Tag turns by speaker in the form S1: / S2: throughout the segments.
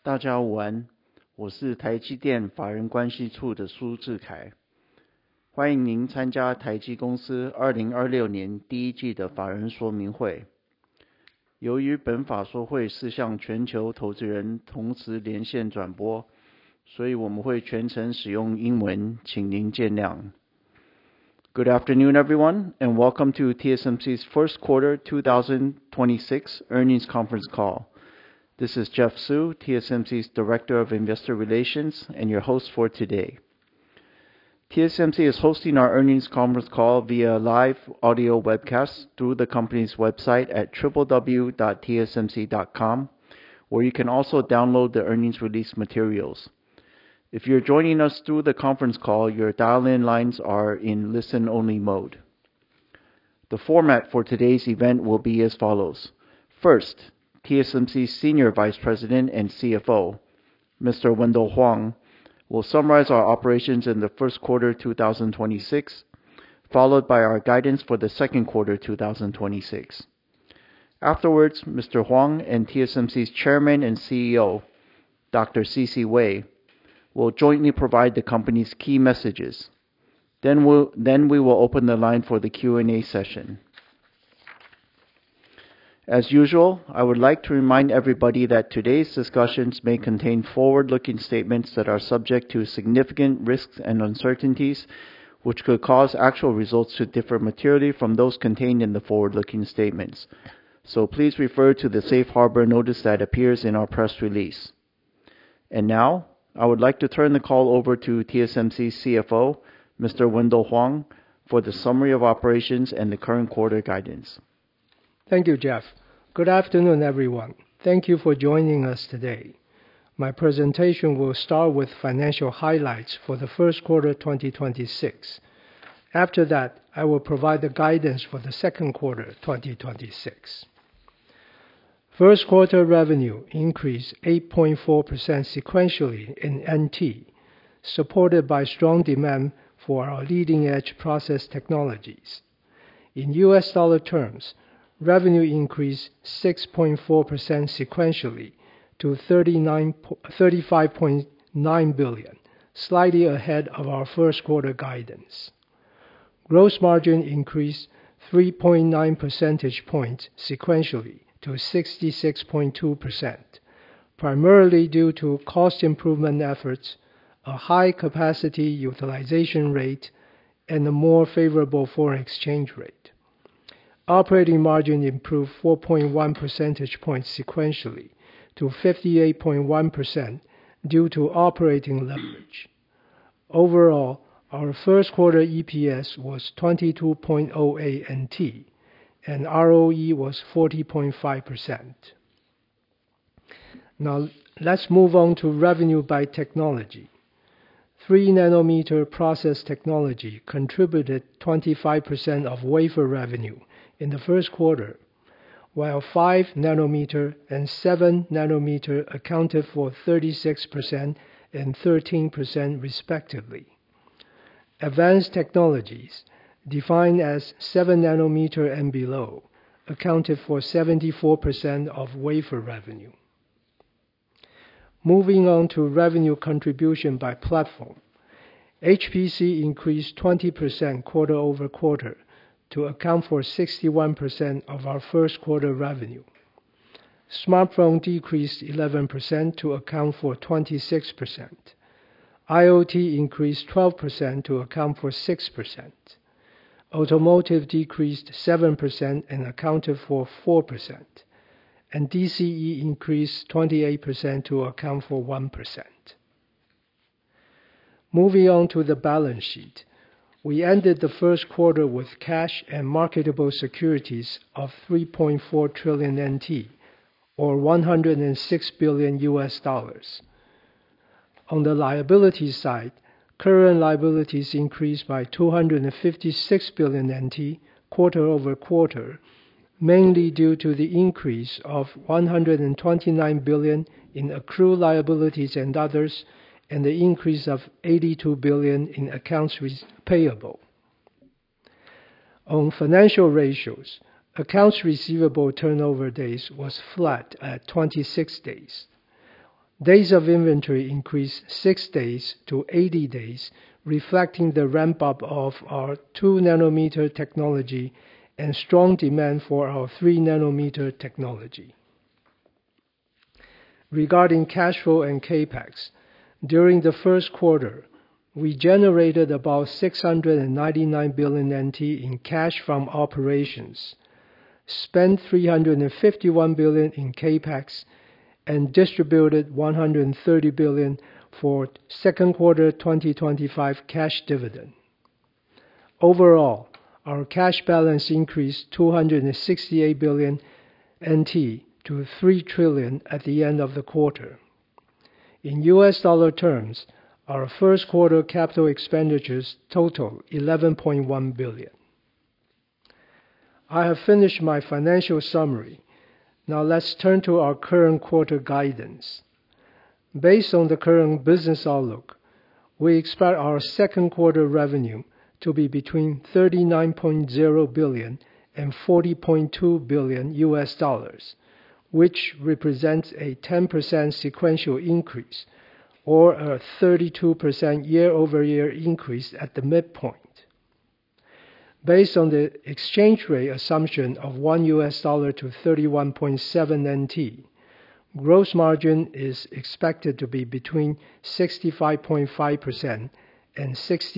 S1: 大家午安，我是台积电法人关系处的苏志凯，欢迎您参加台积公司2026年第一季的法人说明会。由于本法说会是向全球投资人同时连线转播，所以我们会全程使用英文，请您见谅。Good afternoon, everyone, and welcome to TSMC's first quarter 2026 earnings conference call. This is Jeff Su, TSMC's Director of Investor Relations, and your host for today. TSMC is hosting our earnings conference call via live audio webcast through the company's website at www.tsmc.com, where you can also download the earnings release materials. If you're joining us through the conference call, your dial-in lines are in listen-only mode. The format for today's event will be as follows. First, TSMC's Senior Vice President and CFO, Mr. Wendell Huang, will summarize our operations in the first quarter 2026, followed by our guidance for the second quarter 2026. Afterwards, Mr. Huang and TSMC's Chairman and CEO, Dr. C.C. Wei, will jointly provide the company's key messages. Then we will open the line for the Q&A session. As usual, I would like to remind everybody that today's discussions may contain forward-looking statements that are subject to significant risks and uncertainties, which could cause actual results to differ materially from those contained in the forward-looking statements. So please refer to the safe harbor notice that appears in our press release. And now, I would like to turn the call over to TSMC's CFO, Mr. Wendell Huang, for the summary of operations and the current quarter guidance.
S2: Thank you, Jeff. Good afternoon, everyone. Thank you for joining us today. My presentation will start with financial highlights for the first quarter 2026. After that, I will provide the guidance for the second quarter 2026. First quarter revenue increased 8.4% sequentially in NT, supported by strong demand for our leading-edge process technologies. In US dollar terms, revenue increased 6.4% sequentially to $35.9 billion, slightly ahead of our first quarter guidance. Gross margin increased 3.9 percentage points sequentially to 66.2%, primarily due to cost improvement efforts, a high capacity utilization rate, and a more favorable foreign exchange rate. Operating margin improved 4.1 percentage points sequentially to 58.1% due to operating leverage. Overall, our first quarter EPS was 22.08 NT, and ROE was 40.5%. Now, let's move on to revenue by technology. 3nm process technology contributed 25% of wafer revenue in the first quarter, while 5nm and 7nm accounted for 36% and 13% respectively. Advanced technologies, defined as 7nm and below, accounted for 74% of wafer revenue. Moving on to revenue contribution by platform. HPC increased 20% quarter-over-quarter to account for 61% of our first quarter revenue. Smartphone decreased 11% to account for 26%. IoT increased 12% to account for 6%. Automotive decreased 7% and accounted for 4%. And DCE increased 28% to account for 1%. Moving on to the balance sheet. We ended the first quarter with cash and marketable securities of 3.4 trillion NT, or $106 billion. On the liability side, current liabilities increased by 256 billion NT quarter-over-quarter, mainly due to the increase of 129 billion in accrued liabilities and others, and the increase of 82 billion in accounts payable. On financial ratios, accounts receivable turnover days was flat at 26 days. Days of inventory increased 6 days to 80 days, reflecting the ramp-up of our 2-nanometer technology and strong demand for our 3-nanometer technology. Regarding cash flow and CapEx, during the first quarter, we generated about 699 billion NT in cash from operations, spent 351 billion in CapEx, and distributed 130 billion for second quarter 2025 cash dividend. Overall, our cash balance increased 268 billion NT to 3 trillion at the end of the quarter. In US dollar terms, our first quarter capital expenditures total 11.1 billion. I have finished my financial summary. Now let's turn to our current quarter guidance. Based on the current business outlook, we expect our second quarter revenue to be between 39.0 billion and 40.2 billion US dollars, which represents a 10% sequential increase or a 32% year-over-year increase at the midpoint. Based on the exchange rate assumption of 1 US dollar to 31.7 NT, gross margin is expected to be between 65.5% and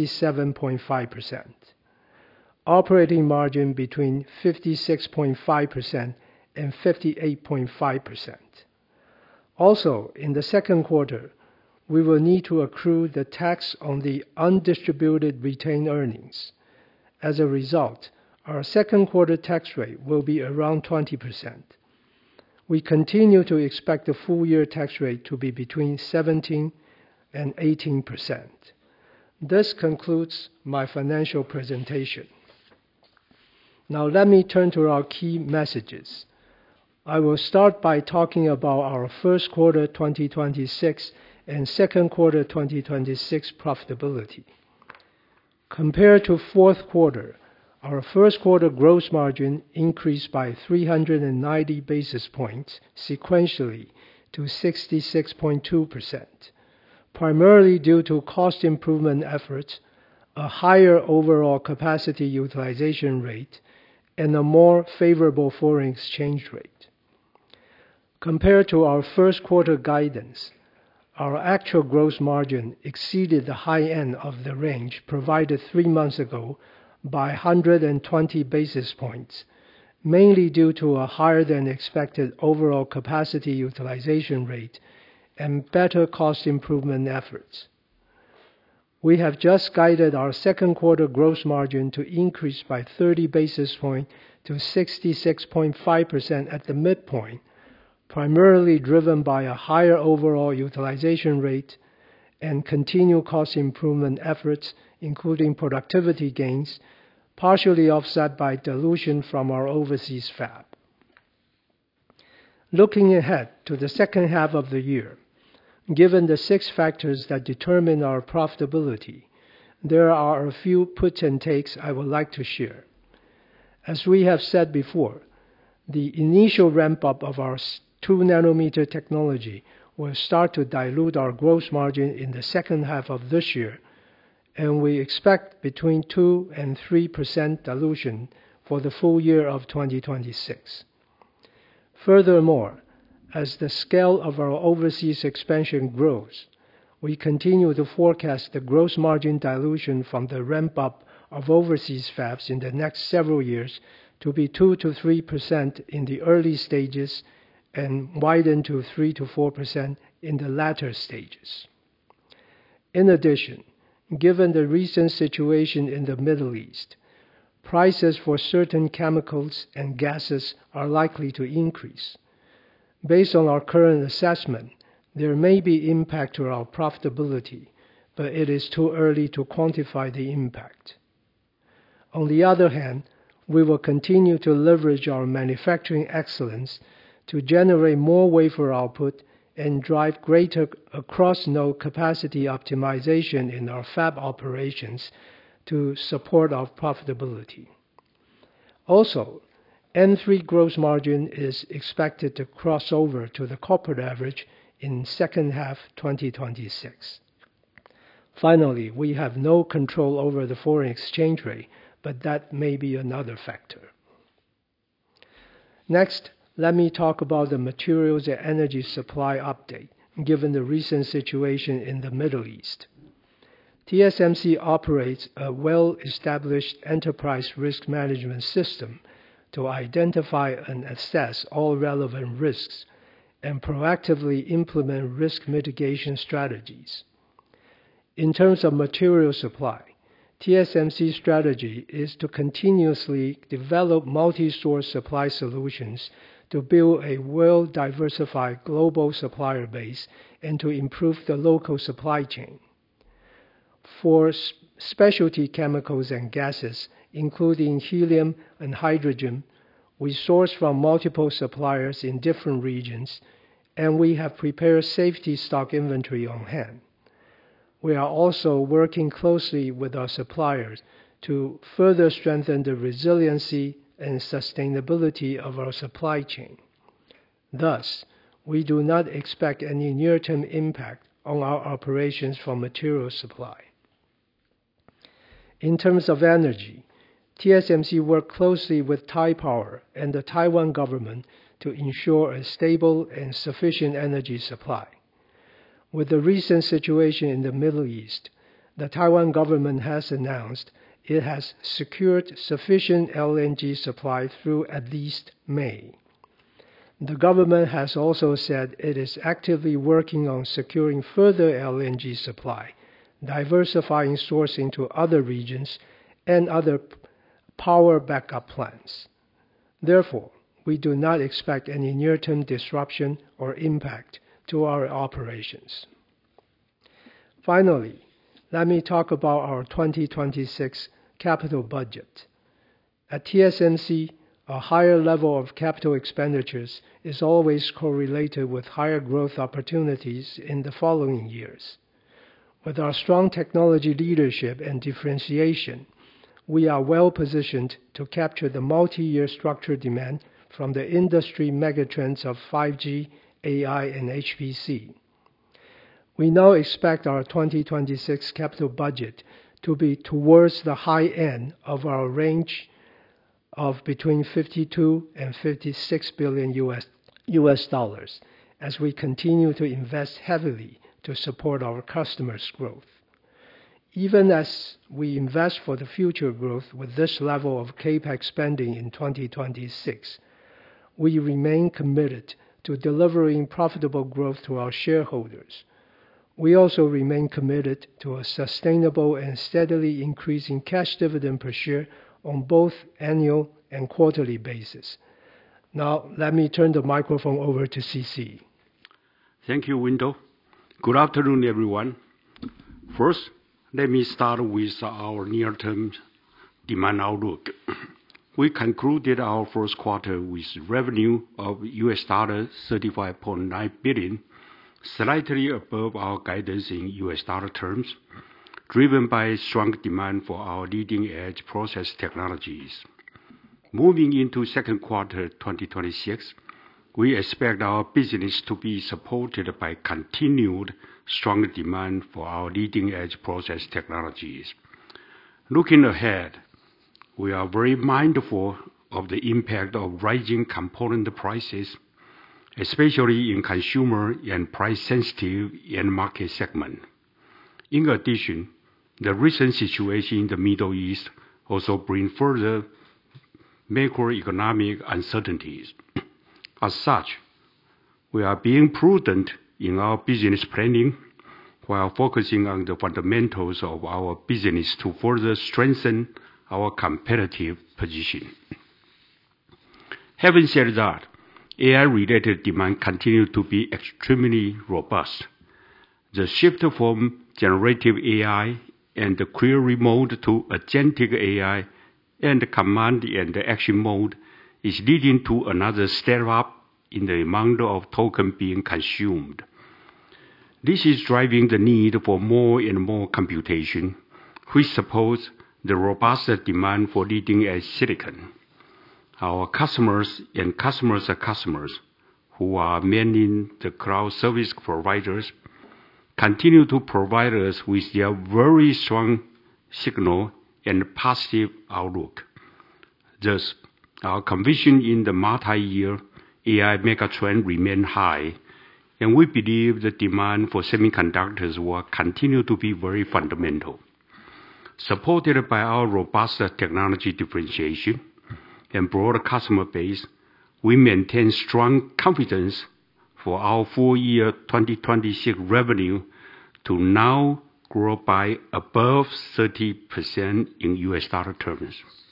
S2: 67.5%. Operating margin between 56.5% and 58.5%. Also, in the second quarter, we will need to accrue the tax on the undistributed retained earnings. As a result, our second quarter tax rate will be around 20%. We continue to expect the full year tax rate to be between 17% and 18%. This concludes my financial presentation. Now let me turn to our key messages. I will start by talking about our first quarter 2026 and second quarter 2026 profitability. Compared to fourth quarter, our first quarter gross margin increased by 390 basis points sequentially to 66.2%, primarily due to cost improvement efforts, a higher overall capacity utilization rate, and a more favorable foreign exchange rate. Compared to our first quarter guidance, our actual gross margin exceeded the high end of the range provided 3 months ago by 120 basis points, mainly due to a higher than expected overall capacity utilization rate and better cost improvement efforts. We have just guided our second quarter gross margin to increase by 30 basis points to 66.5% at the midpoint, primarily driven by a higher overall utilization rate and continued cost improvement efforts, including productivity gains, partially offset by dilution from our overseas fab. Looking ahead to the second half of the year, given the 6 factors that determine our profitability, there are a few puts and takes I would like to share. As we have said before, the initial ramp-up of our 2-nanometer technology will start to dilute our gross margin in the second half of this year, and we expect between 2 and 3% dilution for the full year of 2026. Furthermore, as the scale of our overseas expansion grows, we continue to forecast the gross margin dilution from the ramp-up of overseas fabs in the next several years to be 2 to 3% in the early stages and widen to 3 to 4% in the latter stages. In addition, given the recent situation in the Middle East, prices for certain chemicals and gases are likely to increase. Based on our current assessment, there may be impact to our profitability, but it is too early to quantify the impact. On the other hand, we will continue to leverage our manufacturing excellence to generate more wafer output and drive greater across-node capacity optimization in our fab operations to support our profitability. Also, N3 gross margin is expected to cross over to the corporate average in second half 2026. Finally, we have no control over the foreign exchange rate, but that may be another factor. Next, let me talk about the materials and energy supply update, given the recent situation in the Middle East. TSMC operates a well-established enterprise risk management system to identify and assess all relevant risks and proactively implement risk mitigation strategies. In terms of material supply, TSMC's strategy is to continuously develop multi-source supply solutions to build a well-diversified global supplier base and to improve the local supply chain. For specialty chemicals and gases, including helium and hydrogen, we source from multiple suppliers in different regions, and we have prepared safety stock inventory on hand. We are also working closely with our suppliers to further strengthen the resiliency and sustainability of our supply chain. Thus, we do not expect any near-term impact on our operations from material supply. In terms of energy, TSMC worked closely with Taipower and the Taiwan government to ensure a stable and sufficient energy supply. With the recent situation in the Middle East, the Taiwan government has announced it has secured sufficient LNG supply through at least May. The government has also said it is actively working on securing further LNG supply, diversifying sourcing to other regions, and other power backup plans. Therefore, we do not expect any near-term disruption or impact to our operations. Finally, let me talk about our 2026 capital budget. At TSMC, a higher level of capital expenditures is always correlated with higher growth opportunities in the following years. With our strong technology leadership and differentiation, we are well positioned to capture the multi-year structural demand from the industry megatrends of 5G, AI, and HPC. We now expect our 2026 capital budget to be towards the high end of our range of between $52 and $56 billion as we continue to invest heavily to support our customers' growth. Even as we invest for the future growth with this level of CapEx spending in 2026, we remain committed to delivering profitable growth to our shareholders. We also remain committed to a sustainable and steadily increasing cash dividend per share on both annual and quarterly basis. Now, let me turn the microphone over to C.C.
S3: Thank you, Wendell. Good afternoon, everyone. First, let me start with our near-term demand outlook. We concluded our first quarter with revenue of $35.9 billion, slightly above our guidance in US dollar terms, driven by strong demand for our leading-edge process technologies. Moving into second quarter 2026, we expect our business to be supported by continued strong demand for our leading-edge process technologies. Looking ahead, we are very mindful of the impact of rising component prices, especially in consumer and price-sensitive end market segment. In addition, the recent situation in the Middle East also brings further macroeconomic uncertainties. As such, we are being prudent in our business planning while focusing on the fundamentals of our business to further strengthen our competitive position. Having said that, AI-related demand continues to be extremely robust. The shift from generative AI and the query mode to agentic AI and command and action mode is leading to another step up in the amount of token being consumed. This is driving the need for more and more computation, which supports the robust demand for leading-edge silicon. Our customers and customers' customers, who are mainly the cloud service providers, continue to provide us with their very strong signal and positive outlook. Thus, our conviction in the multi-year AI megatrend remains high, and we believe the demand for semiconductors will continue to be very fundamental. Supported by our robust technology differentiation and broad customer base, we maintain strong confidence for our full year 2026 revenue to now grow by above 30% in US dollar terms.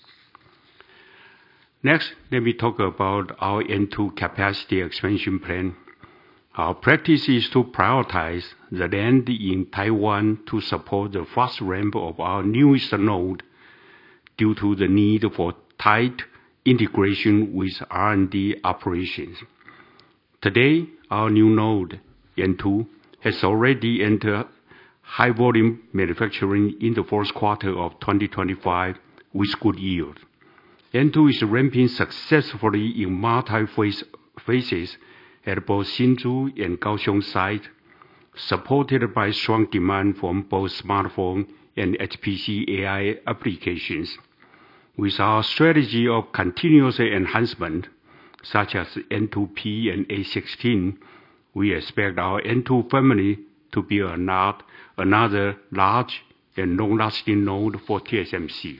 S3: Next, let me talk about our N2 capacity expansion plan. Our practice is to prioritize the land in Taiwan to support the fast ramp of our newest node due to the need for tight integration with R&D operations. Today, our new node, N2, has already entered high volume manufacturing in the fourth quarter of 2025 with good yield. N2 is ramping successfully in multi-phases at both Hsinchu and Kaohsiung sites, supported by strong demand from both smartphone and HPC AI applications. With our strategy of continuous enhancement, such as N2P and A16, we expect our N2 family to be another large and long-lasting node for TSMC.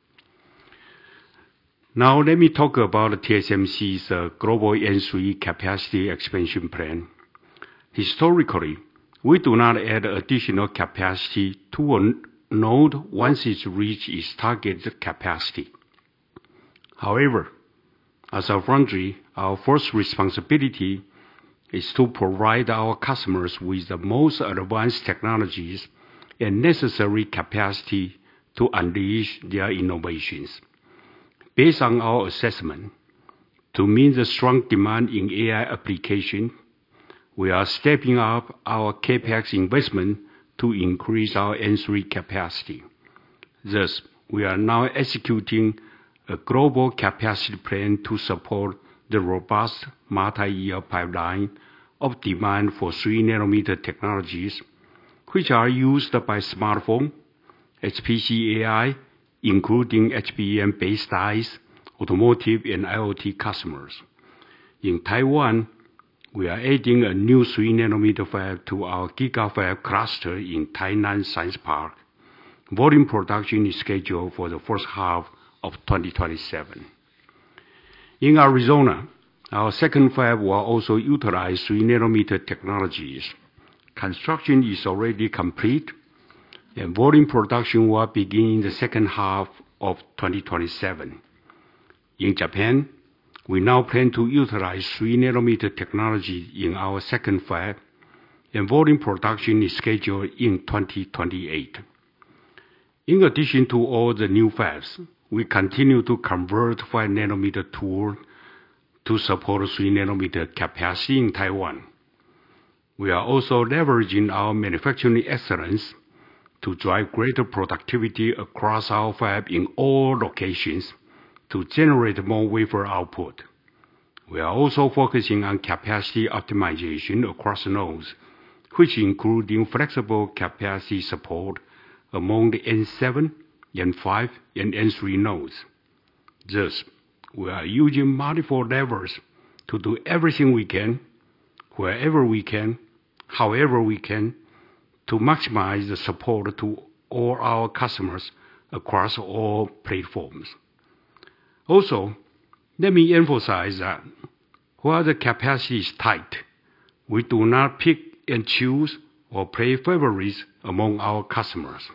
S3: Now let me talk about TSMC's global N3 capacity expansion plan. Historically, we do not add additional capacity to a node once it reaches its target capacity. However, as a foundry, our first responsibility is to provide our customers with the most advanced technologies and necessary capacity to unleash their innovations. Based on our assessment, to meet the strong demand in AI application, we are stepping up our CapEx investment to increase our N3 capacity. Thus, we are now executing a global capacity plan to support the robust multi-year pipeline of demand for 3nm technologies, which are used by smartphone, HPC AI, including HBM-based dies, automotive and IoT customers. In Taiwan, we are adding a new 3nm fab to our GigaFab cluster in Tainan Science Park. Volume production is scheduled for the first half of 2027. In Arizona, our second fab will also utilize 3nm technologies. Construction is already complete, and volume production will begin in the second half of 2027. In Japan, we now plan to utilize 3nm technology in our second fab, and volume production is scheduled in 2028. In addition to all the new fabs, we continue to convert 5nm tool to support 3nm capacity in Taiwan. We are also leveraging our manufacturing excellence to drive greater productivity across our fab in all locations to generate more wafer output. We are also focusing on capacity optimization across nodes, which including flexible capacity support among the N7, N5, and N3 nodes. Thus, we are using multiple levers to do everything we can, wherever we can, however we can, to maximize the support to all our customers across all platforms. Also, let me emphasize that while the capacity is tight, we do not pick and choose or play favorites among our customers.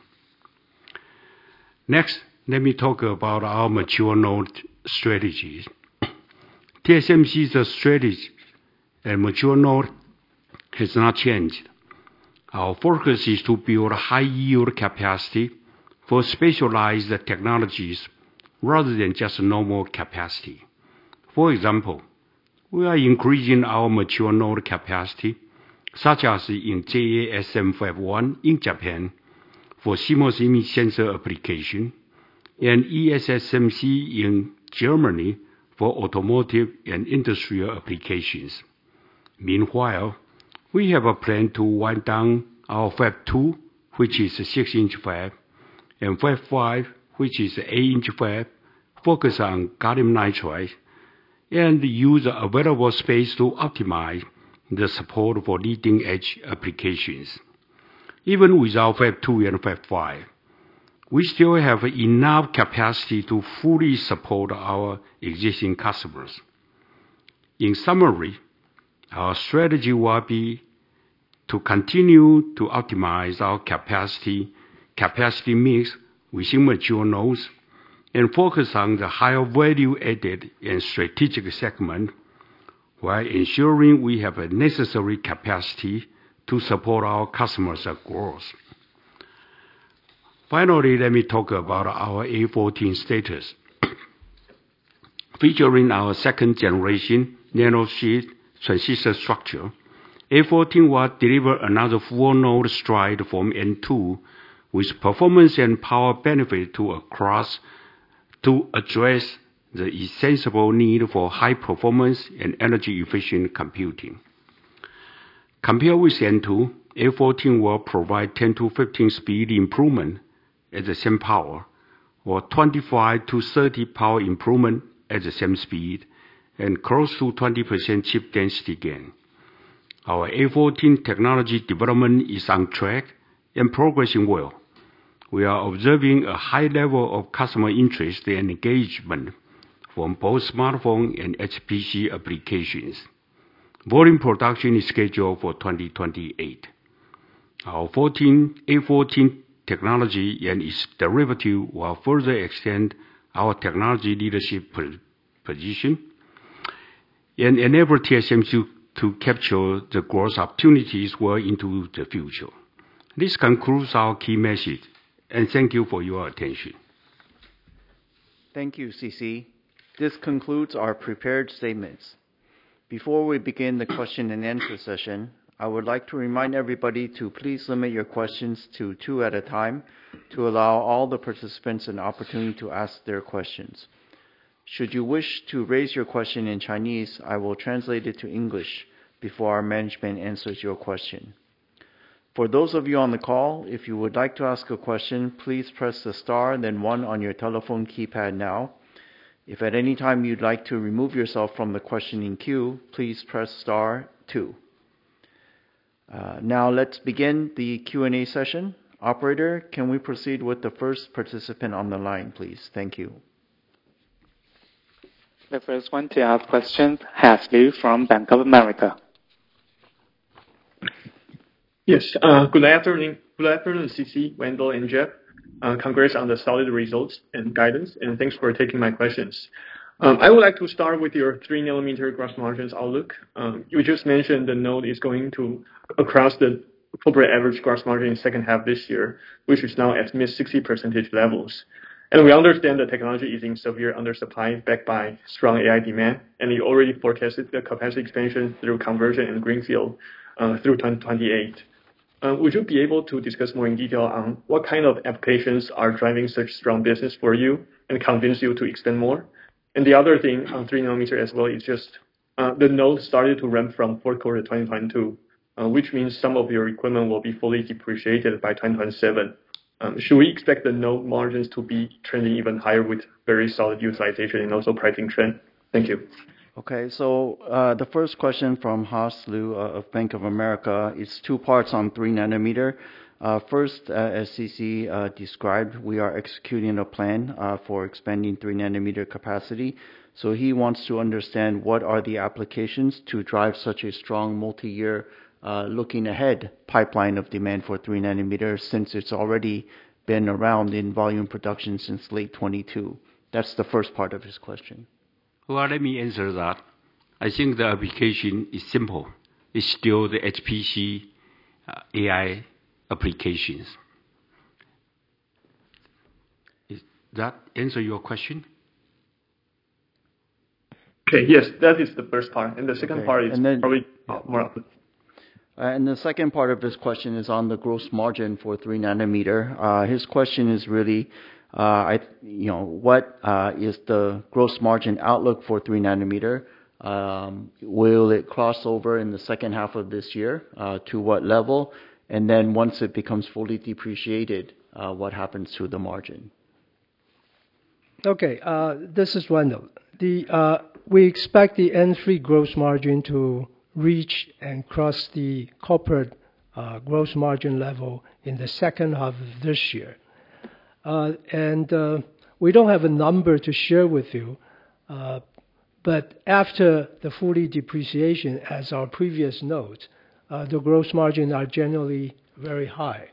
S3: Next, let me talk about our mature node strategies. TSMC's strategy and mature node has not changed. Our focus is to build high-yield capacity for specialized technologies rather than just normal capacity. For example, we are increasing our mature node capacity, such as in JASM Fab 1 in Japan for CMOS image sensor application, and ESSMC in Germany for automotive and industrial applications. Meanwhile, we have a plan to wind down our Fab 2, which is a 6-inch fab, and Fab 5, which is an 8-inch fab, focus on gallium nitride, and use the available space to optimize the support for leading-edge applications. Even without Fab 2 and Fab 5, we still have enough capacity to fully support our existing customers. In summary, our strategy will be to continue to optimize our capacity mix within mature nodes and focus on the higher value-added and strategic segment while ensuring we have a necessary capacity to support our customers' growth. Finally, let me talk about our A14 status. Featuring our second-generation nanosheet transistor structure, A14 will deliver another full node stride from N2 with performance and power benefit to address the essential need for high performance and energy efficient computing. Compared with N2, A14 will provide 10 to 15 speed improvement at the same power, or 25 to 30 power improvement at the same speed, and close to 20% chip density gain. Our A14 technology development is on track and progressing well. We are observing a high level of customer interest and engagement from both smartphone and HPC applications. Volume production is scheduled for 2028. Our A14 technology and its derivative will further extend our technology leadership position and enable TSMC to capture the growth opportunities well into the future. This concludes our key message, and thank you for your attention.
S1: Thank you, C.C. This concludes our prepared statements. Before we begin the question and answer session, I would like to remind everybody to please limit your questions to 2 at a time to allow all the participants an opportunity to ask their questions. Should you wish to raise your question in Chinese, I will translate it to English before our management answers your question. For those of you on the call, if you would like to ask a question, please press the star and then 1 on your telephone keypad now. If at any time you'd like to remove yourself from the questioning queue, please press star 2. Now let's begin the Q&A session. Operator, can we proceed with the first participant on the line, please? Thank you.
S4: The first one to ask questions, Haas Liu from Bank of America.
S5: Yes, good afternoon. Good afternoon, C.C., Wendell, and Jeff. Congrats on the solid results and guidance, and thanks for taking my questions. I would like to start with your 3nm gross margins outlook. You just mentioned the node is going to across the corporate average gross margin in second half this year, which is now at mid-60% levels. And we understand the technology is in severe undersupply backed by strong AI demand, and you already forecasted the capacity expansion through conversion and greenfield through 2028. Would you be able to discuss more in detail on what kind of applications are driving such strong business for you and convince you to extend more? And the other thing on 3nm as well is just the node started to ramp from fourth quarter 2022, which means some of your equipment will be fully depreciated by 2027. Should we expect the node margins to be trending even higher with very solid utilization and also pricing trend? Thank you.
S1: Okay, so the first question from Haas Liu of Bank of America is 2 parts on 3nm. First, as C.C. described, we are executing a plan for expanding 3nm capacity. So he wants to understand what are the applications to drive such a strong multi-year looking ahead pipeline of demand for 3nm since it's already been around in volume production since late 22. That's the first part of his question.
S3: Well, let me answer that. I think the application is simple. It's still the HPC AI applications. Does that answer your question?
S5: Okay, yes, that is the first part. And the second part is probably more of
S1: and the second part of his question is on the gross margin for 3nm. His question is really, what is the gross margin outlook for 3nm? Will it cross over in the second half of this year? To what level? And then once it becomes fully depreciated, what happens to the margin?
S2: Okay, this is Wendell. We expect the N3 gross margin to reach and cross the corporate gross margin level in the second half of this year. And we don't have a number to share with you, but after the fully depreciation, as our previous notes, the gross margin are generally very high.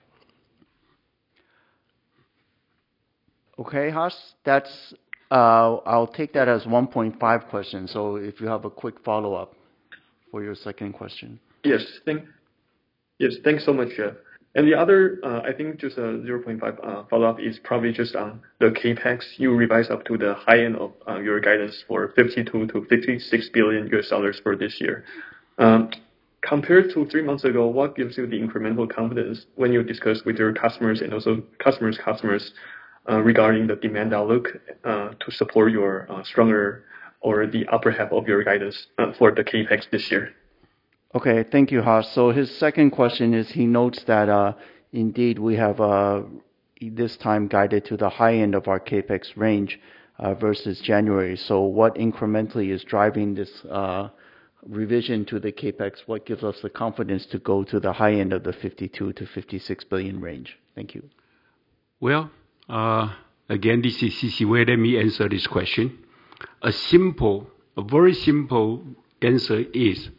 S1: Okay, Haas, that's I'll take that as 1.5 questions. So if you have a quick follow-up for your second question.
S5: Yes, thanks so much, Jeff. And the other, I think just a 0.5 follow-up is probably just on the CAPEX. You revised up to the high end of your guidance for $52 to $56 billion for this year. Compared to 3 months ago, what gives you the incremental confidence when you discuss with your customers and also customers' regarding the demand outlook to support your stronger or the upper half of your guidance for the CAPEX this year?
S1: Okay, thank you, Haas. So his second question is he notes that indeed we have this time guided to the high end of our CAPEX range versus January. So what incrementally is driving this revision to the CAPEX? What gives us the confidence to go to the high end of the 52 to 56 billion range? Thank you.
S3: Well, again, this is C.C. Wei. Let me answer this question. A very simple answer is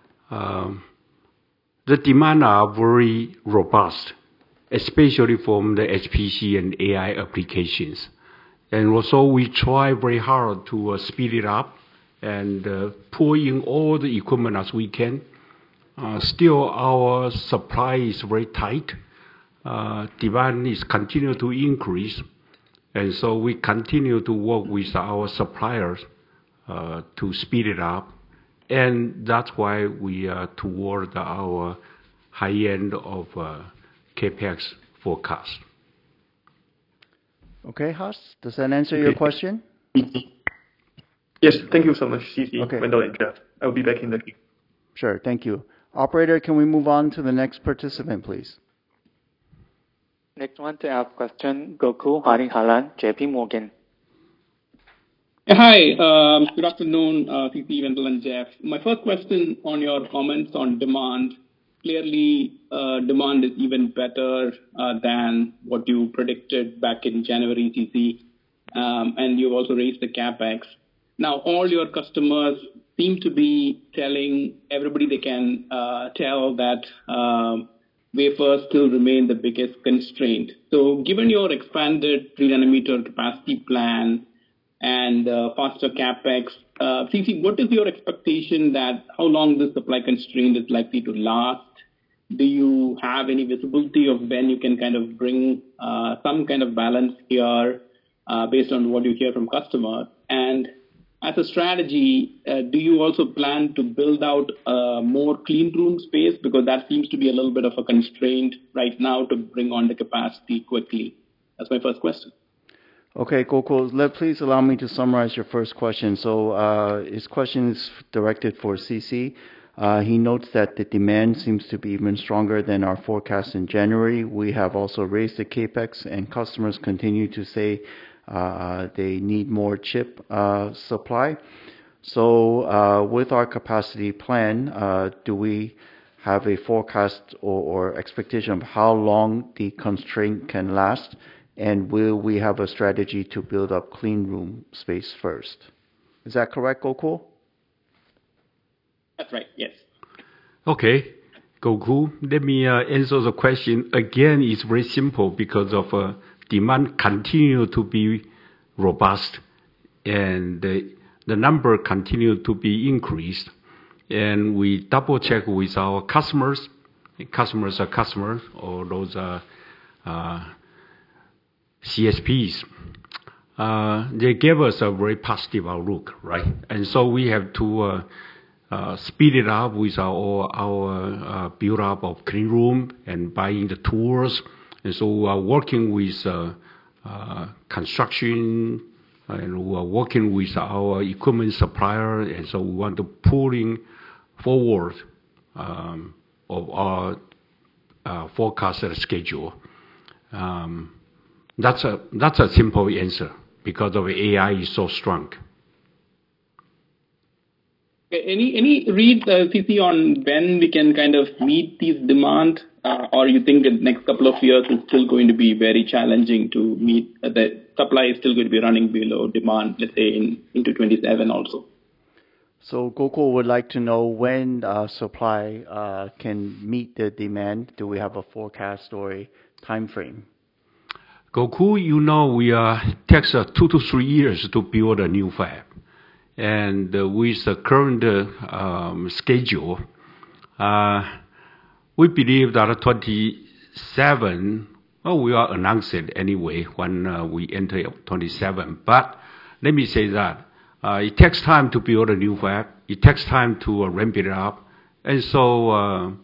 S3: the demand are very robust, especially from the HPC and AI applications. And also we try very hard to speed it up and pull in all the equipment as we can. Still, our supply is very tight. Demand is continue to increase. And so we continue to work with our suppliers to speed it up. And that's why we are toward our high end of CAPEX forecast.
S1: Okay, Haas, does that answer your question?
S5: Yes, thank you so much, C.C.,
S1: Okay.
S5: Wendell, and Jeff. I'll be back in the queue.
S1: Sure, thank you. Operator, can we move on to the next participant, please?
S4: Next one to ask question, Gokul Hariharan, JP Morgan.
S6: Hi, good afternoon, C.C., Wendell, and Jeff. My first question on your comments on demand. Clearly, demand is even better than what you predicted back in January, C.C., and you've also raised the CAPEX. Now, all your customers seem to be telling everybody they can tell that wafers still remain the biggest constraint. So given your expanded 3-nanometer capacity plan and faster CAPEX, C.C., what is your expectation that how long this supply constraint is likely to last? Do you have any visibility of when you can kind of bring some kind of balance here based on what you hear from customers? And as a strategy, do you also plan to build out more clean room space? Because that seems to be a little bit of a constraint right now to bring on the capacity quickly. That's my first question.
S1: Okay, Gokul, please allow me to summarize your first question. So his question is directed for C.C. He notes that the demand seems to be even stronger than our forecast in January. We have also raised the CAPEX, and customers continue to say they need more chip supply. So with our capacity plan, do we have a forecast or expectation of how long the constraint can last? And will we have a strategy to build up clean room space first? Is that correct, Gokul?
S6: That's right, yes.
S3: Okay, Gokul, let me answer the question. Again, it's very simple because of demand continue to be robust and the number continue to be increased. And we double check with our customers. Customers are customers, or those are CSPs. They gave us a very positive outlook, right? And so we have to speed it up with our build up of clean room and buying the tools. And so we are working with construction and we are working with our equipment supplier, and so we want to pulling forward of our forecasted schedule. That's a simple answer because of AI is so strong.
S6: Any read, CC, on when we can kind of meet these demand, or you think the next couple of years is still going to be very challenging to meet, the supply is still going to be running below demand, let's say into 27 also?
S1: So Gokul would like to know when supply can meet the demand. Do we have a forecast or a time frame?
S3: Gokul, you know, takes 2 to 3 years to build a new fab. And with the current schedule, we believe that 27, well, we are announcing anyway when we enter 27. But let me say that it takes time to build a new fab. It takes time to ramp it up. And so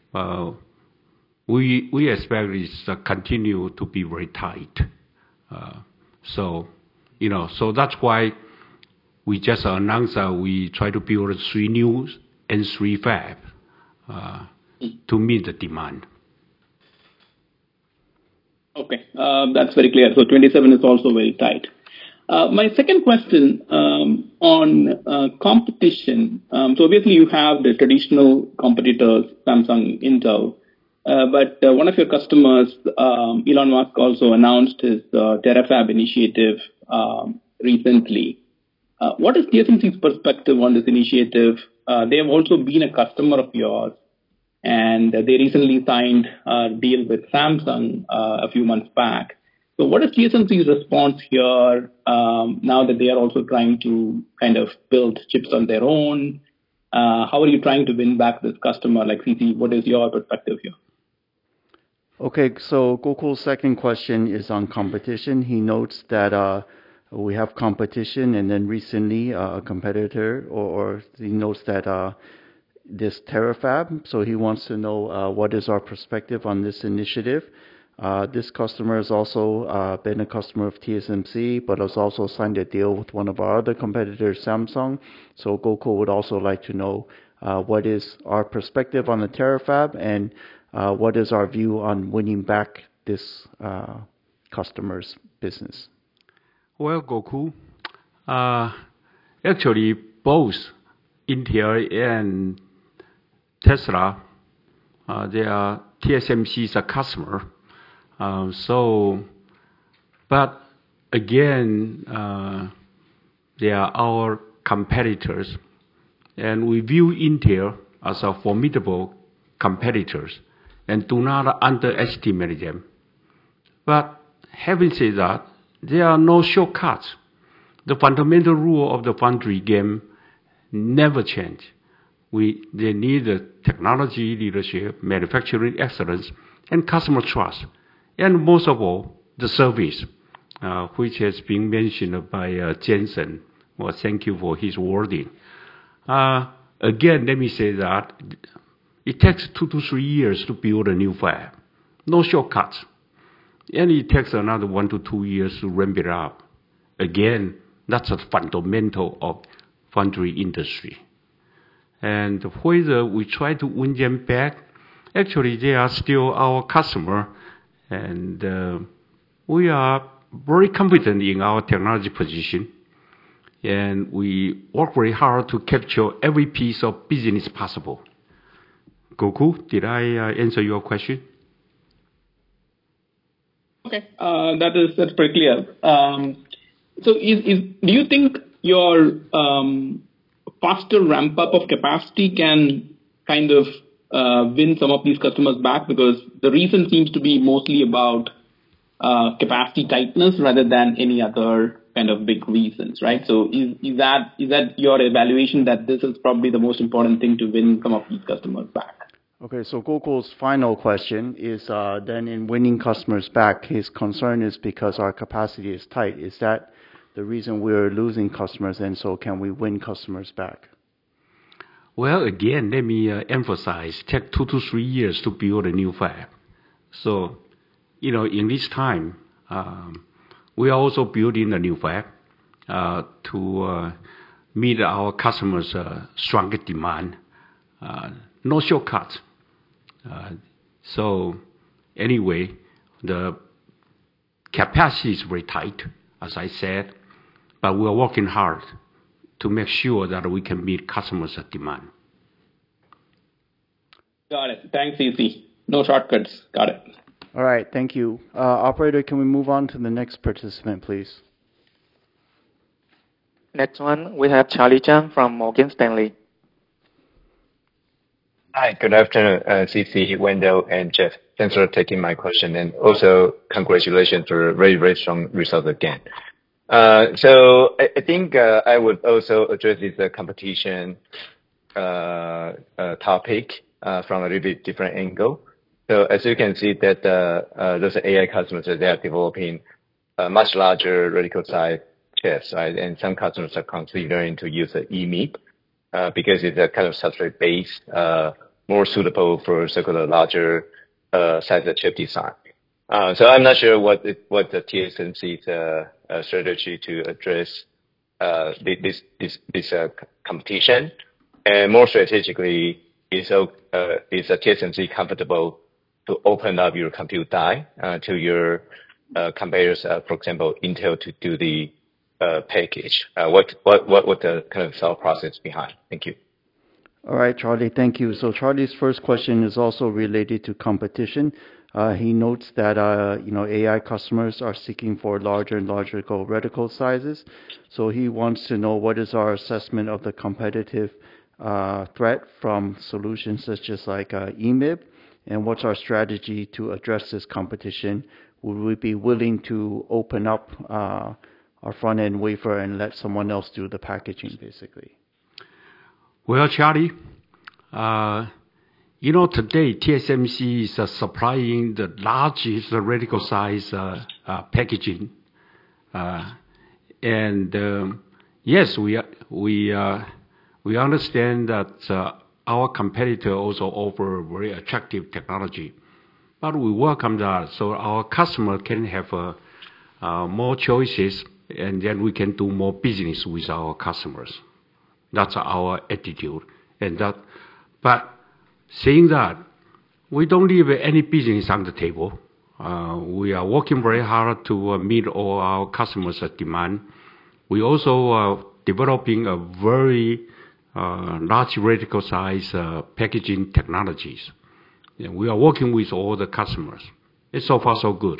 S3: we expect it continue to be very tight. So that's why we just announced that we try to build 3 new and 3 fab to meet the demand.
S6: Okay, that's very clear. So 27 is also very tight. My second question on competition. So obviously you have the traditional competitors, Samsung, Intel, but one of your customers, Elon Musk, also announced his Terafab initiative recently. What is TSMC's perspective on this initiative? They have also been a customer of yours, and they recently signed a deal with Samsung a few months back. So what is TSMC's response here now that they are also trying to kind of build chips on their own? How are you trying to win back this customer? Like, CC, what is your perspective here?
S1: Okay, so Gokul's second question is on competition. He notes that we have competition, and then recently a competitor, or he notes that this Terafab, so he wants to know what is our perspective on this initiative. This customer has also been a customer of TSMC, but has also signed a deal with one of our other competitors, Samsung. So Gokul would also like to know what is our perspective on the Terafab, and what is our view on winning back this customer's business.
S3: Well, Gokul, actually both Intel and Tesla, they are TSMC's customer. But again, they are our competitors, and we view Intel as a formidable competitors and do not underestimate them. But having said that, there are no shortcuts. The fundamental rule of the foundry game never change. They need the technology leadership, manufacturing excellence, and customer trust. And most of all, the service, which has been mentioned by Jensen. Well, thank you for his wording. Again, let me say that it takes 2 to 3 years to build a new fab. No shortcuts. And it takes another 1 to 2 years to ramp it up. Again, that's a fundamental of foundry industry. And whether we try to win them back, actually they are still our customer, and we are very confident in our technology position, and we work very hard to capture every piece of business possible. Gokul, did I answer your question?
S6: Okay, that's pretty clear. So do you think your faster ramp up of capacity can kind of win some of these customers back? Because the reason seems to be mostly about capacity tightness rather than any other kind of big reasons, right? So is that your evaluation that this is probably the most important thing to win some of these customers back?
S1: Okay, so Gokul's final question is then in winning customers back, his concern is because our capacity is tight. Is that the reason we're losing customers, and so can we win customers back?
S3: Well, again, let me emphasize, take 2 to 3 years to build a new fab. So, in this time, we are also building a new fab. to meet our customers' stronger demand. No shortcuts. So anyway, the capacity is very tight, as I said, but we're working hard to make sure that we can meet customers' demand.
S6: Got it. Thanks, C.C. No shortcuts. Got it.
S1: All right, thank you. Operator, can we move on to the next participant, please?
S4: Next one, we have Charlie Chan from Morgan Stanley.
S7: Hi, good afternoon, C.C., Wendell, and Jeff. Thanks for taking my question, and also congratulations for a very, very strong result again. So I think I would also address this competition topic from a little bit different angle. So as you can see that those AI customers, they are developing much larger reticle size chips, right? And some customers are considering to use the EMIB because it's a kind of substrate based, more suitable for circular larger size of chip design. So I'm not sure what the TSMC's strategy to address this competition, and more strategically, is TSMC comfortable to open up your compute die to your competitors, for example, Intel, to do the package? What the kind of thought process behind? Thank you.
S1: All right, Charlie, thank you. So Charlie's first question is also related to competition. He notes that AI customers are seeking for larger and larger reticle sizes. So he wants to know what is our assessment of the competitive threat from solutions such as like EMIB, and what's our strategy to address this competition? Would we be willing to open up our front-end wafer and let someone else do the packaging, basically?
S3: Well, Charlie, today TSMC is supplying the largest reticle size packaging, and yes, we understand that our competitor also offer very attractive technology, but we welcome that so our customer can have more choices, and then we can do more business with our customers. That's our attitude. But saying that, we don't leave any business on the table. We are working very hard to meet all our customers' demand. We also are developing a very large reticle size packaging technologies. And we are working with all the customers. It's so far so good.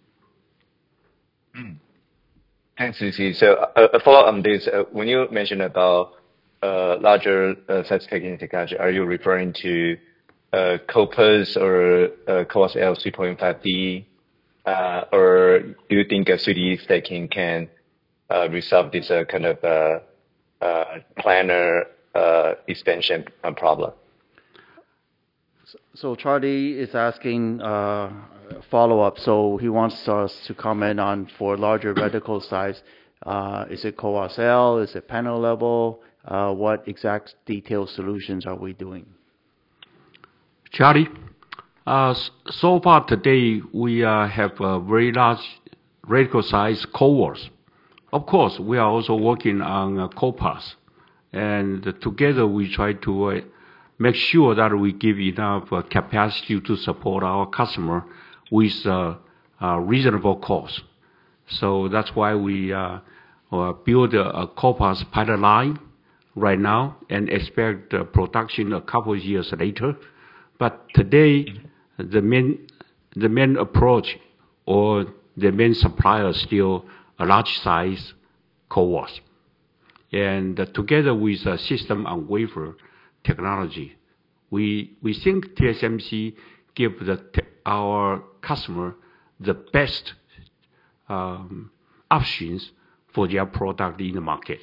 S7: Thanks, C.C. So a follow-up on this. When you mentioned about larger size packaging technology, are you referring to CoWoS or CoWoS-L 3.5D, or do you think a 3D stacking can resolve this kind of planar expansion problem?
S1: So Charlie is asking follow-up. So he wants us to comment on for larger reticle size. Is it CoWoS-L? Is it panel level? What exact detailed solutions are we doing?
S3: Charlie, so far today we have a very large reticle size CoWoS. Of course, we are also working on CoWoS, and together we try to make sure that we give enough capacity to support our customer with reasonable cost. So that's why we build a CoWoS pilot line right now and expect production a couple of years later. But today, the main approach or the main supplier is still a large size CoWoS. And together with a system on wafer technology, we think TSMC give our customer the best options for their product in the market.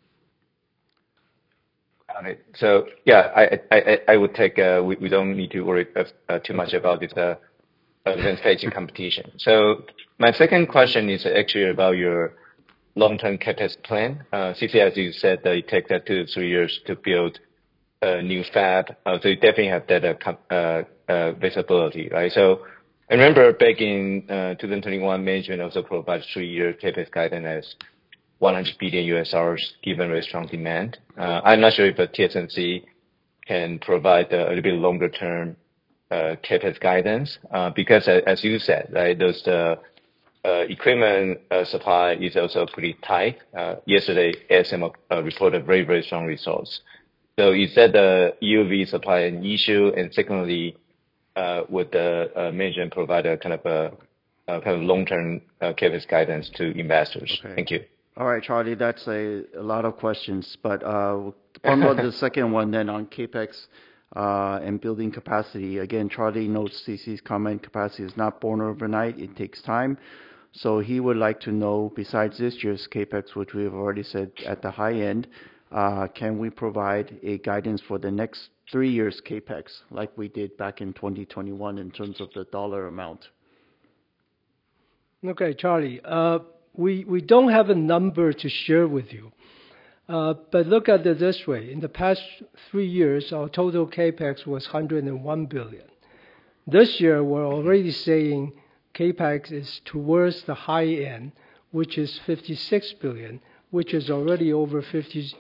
S7: Got it. So yeah, I would take we don't need to worry too much about this advanced packaging competition. So my second question is actually about your long-term CapEx plan. CC, as you said, it takes 2 to 3 years to build a new fab, so you definitely have that visibility, right? So I remember back in 2021, management also provided 3-year CapEx guidance $100 billion given very strong demand. I'm not sure if TSMC can provide a little bit longer term CapEx guidance, because as you said, right, those equipment supply is also pretty tight. Yesterday, ASM reported very, very strong results. So is that the EUV supply an issue? And secondly, would the management provide a kind of long-term CapEx guidance to investors?
S1: Okay.
S7: Thank you.
S1: All right, Charlie, that's a lot of questions, but bundle the second one then on CapEx and building capacity. Again, Charlie notes CC's comment, capacity is not born overnight, it takes time. So he would like to know, besides this year's CapEx, which we have already said at the high end, can we provide a guidance for the next 3 years CapEx, like we did back in 2021 in terms of the dollar amount?
S2: Okay, Charlie. We don't have a number to share with you. But look at it this way. In the past 3 years, our total CapEx was $101 billion. This year, we're already saying CapEx is towards the high end, which is $56 billion, which is already over 50%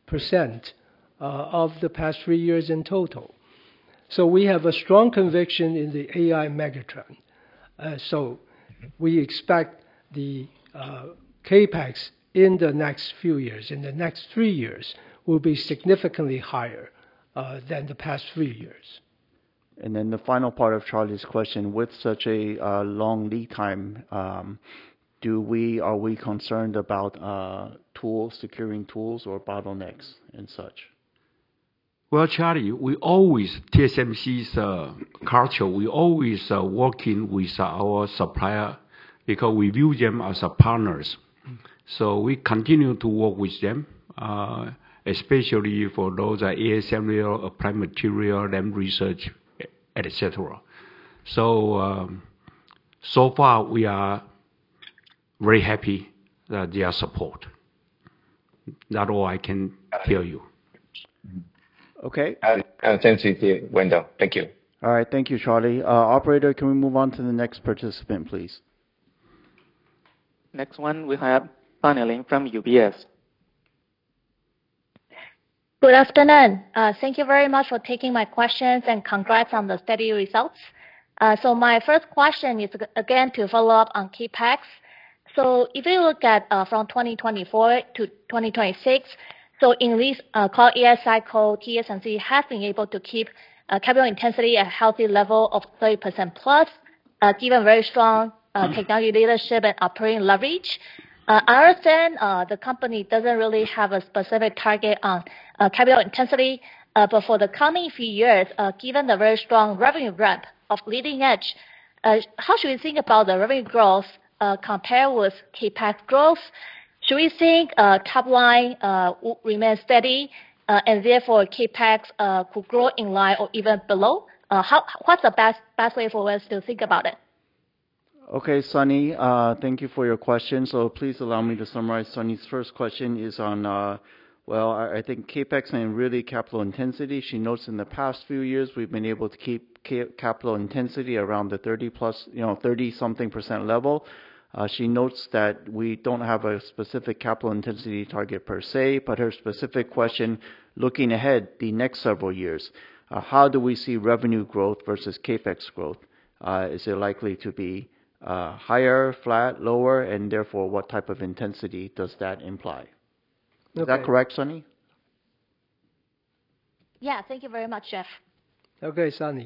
S2: of the past 3 years in total. So we have a strong conviction in the AI megatrend. So we expect the CapEx in the next few years, in the next 3 years, will be significantly higher than the past 3 years.
S1: And then the final part of Charlie's question, with such a long lead time, are we concerned about securing tools or bottlenecks and such?
S3: Well, Charlie, TSMC's culture, we always working with our supplier because we view them as partners. So we continue to work with them, especially for those ASML, applied material, LAM research, etc. So, so far we are very happy that their support. That's all I can tell you.
S1: Okay.
S7: Thanks, Wendell. Thank you.
S1: All right, thank you, Charlie. Operator, can we move on to the next participant, please?
S4: Next one, we have Sunny Lin from UBS.
S8: Good afternoon. Thank you very much for taking my questions and congrats on the steady results. So my first question is again to follow up on CapEx. So if you look at from 2024 to 2026, so in this core AI cycle, TSMC has been able to keep capital intensity at a healthy level of 30% plus, given very strong technology leadership and operating leverage. I understand the company doesn't really have a specific target on capital intensity, but for the coming few years, given the very strong revenue ramp of leading edge, how should we think about the revenue growth compared with CapEx growth? Should we think top line will remain steady and therefore CapEx could grow in line or even below? What's the best way for us to think about it?
S1: Okay, Sunny, thank you for your question. So please allow me to summarize. Sunny's first question is on, I think CapEx and really capital intensity. She notes in the past few years we've been able to keep capital intensity around the 30-something% level. She notes that we don't have a specific capital intensity target per se, but her specific question, looking ahead the next several years, how do we see revenue growth versus CapEx growth? Is it likely to be higher, flat, lower, and therefore what type of intensity does that imply? Is that correct, Sunny?
S8: Yeah, thank you very much, Jeff.
S2: Okay, Sunny.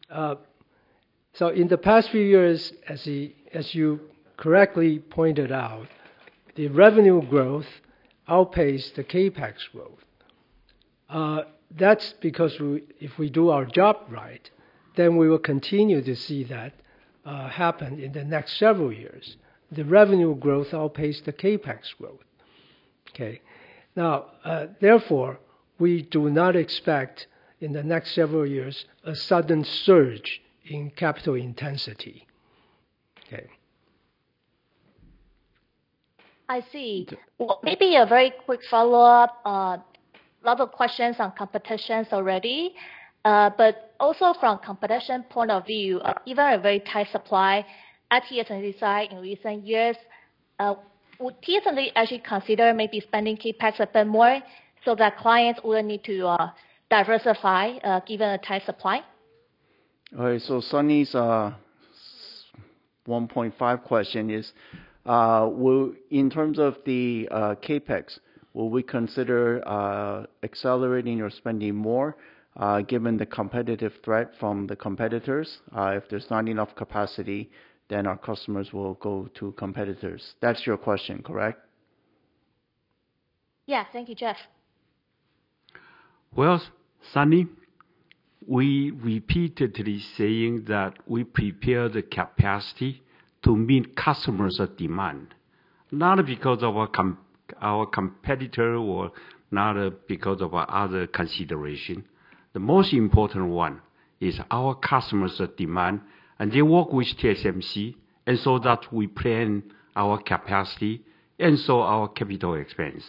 S2: So in the past few years, as you correctly pointed out, the revenue growth outpaced the CapEx growth. That's because if we do our job right, then we will continue to see that happen in the next several years. The revenue growth outpaced the CapEx growth. Okay. Now, therefore, we do not expect in the next several years a sudden surge in capital intensity. Okay.
S8: I see. Well, maybe a very quick follow-up. A lot of questions on competitions already, but also from competition point of view, even a very tight supply at TSMC side in recent years, would TSMC actually consider maybe spending CapEx a bit more so that clients wouldn't need to diversify given a tight supply?
S1: All right, so Sunny's 1.5 question is, in terms of the CapEx, will we consider accelerating or spending more given the competitive threat from the competitors? If there's not enough capacity, then our customers will go to competitors. That's your question, correct?
S8: Yeah, thank you, Jeff.
S3: Well, Sunny, we repeatedly saying that we prepare the capacity to meet customers' demand, not because of our competitor or not because of our other consideration. The most important one is our customers' demand, and they work with TSMC, and so that we plan our capacity and so our capital expense.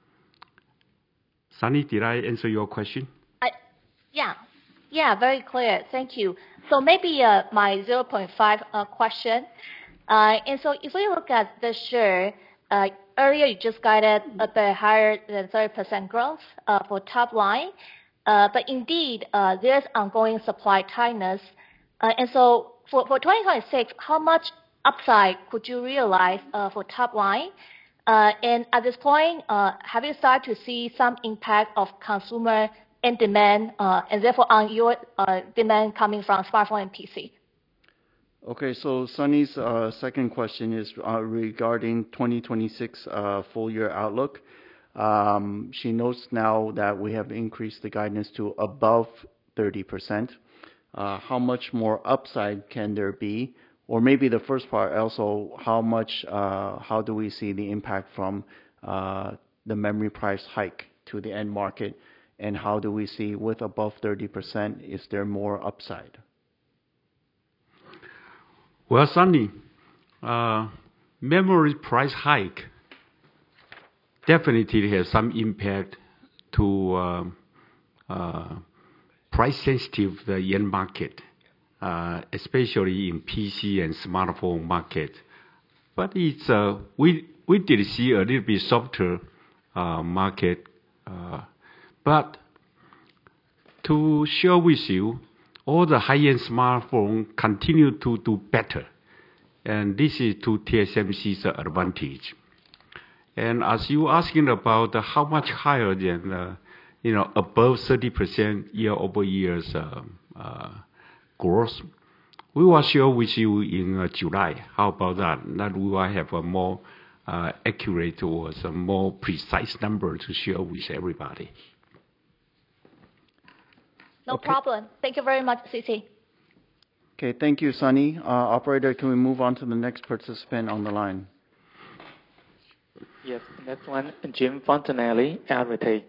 S3: Sunny, did I answer your question?
S8: Yeah, very clear. Thank you. So maybe my 0.5 question. And so if we look at this year, earlier you just guided a bit higher than 30% growth for top line. But indeed, there's ongoing supply tightness. And so for 2026, how much upside could you realize for top line? And at this point, have you started to see some impact of consumer and demand, and therefore on your demand coming from smartphone and PC?
S1: Okay, so Sunny's second question is regarding 2026 full year outlook. She notes now that we have increased the guidance to above 30%. How much more upside can there be? Or maybe the first part also, how do we see the impact from the memory price hike to the end market? And how do we see with above 30%, is there more upside?
S3: Well, Sunny, memory price hike definitely has some impact to price-sensitive the end market, especially in PC and smartphone market. But it's we did see a little bit softer market. But to share with you, all the high-end smartphone continue to do better, and this is to TSMC's advantage. And as you asking about how much higher than above 30% year-over-year growth, we will share with you in July. How about that? That we will have a more accurate or some more precise number to share with everybody.
S8: No problem. Thank you very much, C.C.
S1: Okay, thank you, Sunny. Operator, can we move on to the next participant on the line?
S4: Yes, next one, Jim Fontanelli, Arete.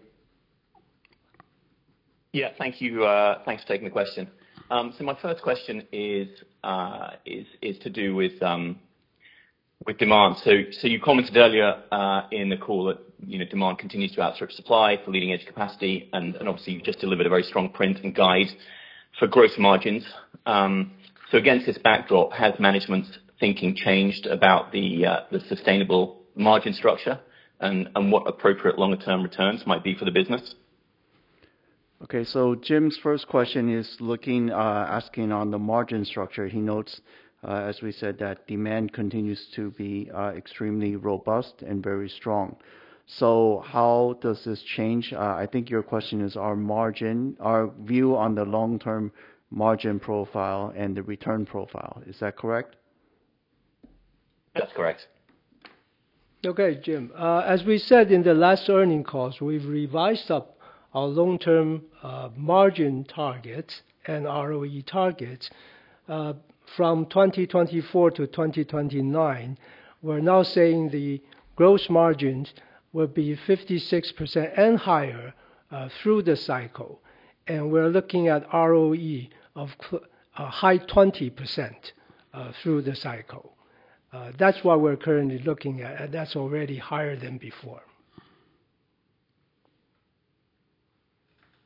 S9: Yeah, thank you. Thanks for taking the question. So my first question is to do with demand. So you commented earlier in the call that demand continues to outstrip supply for leading edge capacity, and obviously you just delivered a very strong print and guide for gross margins. So against this backdrop, has management's thinking changed about the sustainable margin structure and what appropriate longer term returns might be for the business?
S1: Okay, so Jim's first question is asking on the margin structure. He notes, as we said, that demand continues to be extremely robust and very strong. So how does this change? I think your question is our view on the long-term margin profile and the return profile. Is that correct?
S9: That's correct.
S2: Okay, Jim. As we said in the last earnings calls, we've revised up our long-term margin targets and ROE targets from 2024 to 2029. We're now saying the gross margins will be 56% and higher through the cycle. And we're looking at ROE of high 20% through the cycle. That's what we're currently looking at, and that's already higher than before.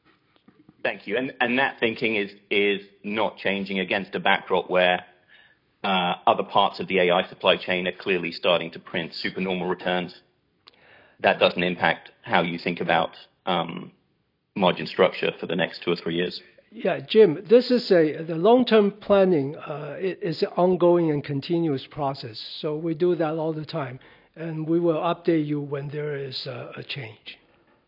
S9: Thank you. And that thinking is not changing against a backdrop where other parts of the AI supply chain are clearly starting to print supernormal returns. That doesn't impact how you think about margin structure for the next 2 or 3 years.
S2: Yeah, Jim, this is the long-term planning is an ongoing and continuous process. So we do that all the time, and we will update you when there is a change.